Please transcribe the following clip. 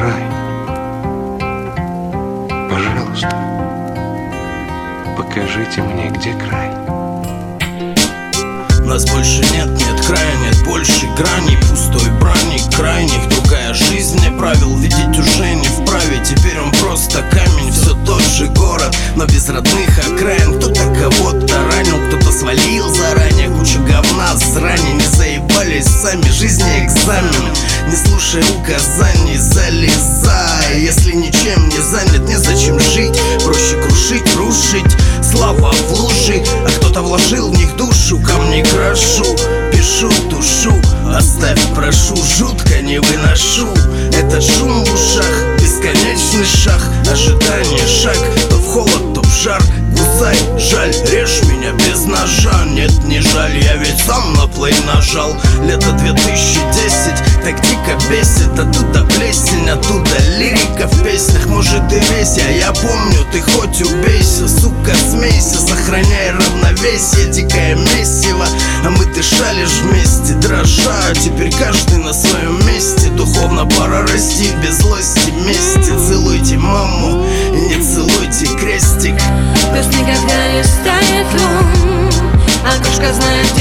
край. Пожалуйста, покажите мне, где край. Нас больше нет, нет края, нет больше граней. Пустой брани крайних, другая жизнь не правил. Видеть уже не вправе, теперь он просто камень. Все тот же город, но без родных окраин. Кто-то кого-то ранил, кто-то свалил заранее. Куча говна, срани, не заебались сами. Жизни экзамен, не слушай указаний, залезай. Если ничем не занят, незачем жить. Проще крушить, рушить, слава в лужи. А кто-то вложил в них душу, камни крошу, пишу, тушу. Оставь, прошу, жутко не выношу этот шум в ушах, бесконечный шаг. Ожидание, шаг, то в холод, то в жар. Кусай, жаль, режь меня без ножа. Нет, не жаль, я ведь сам на плей нажал. Лето 2010, так дико бесит. Оттуда плесень, оттуда лирика в песнях. Может и весь я помню, ты хоть убейся. Сука, смейся, сохраняй равновесие. Дикое месиво, а мы дышали ж вместе, дрожа. Теперь каждый на своем месте. Духовно пора расти, без злости, мести. Целуйте маму и не целуйте крестик. Дождь никогда не станет лун, окошко знает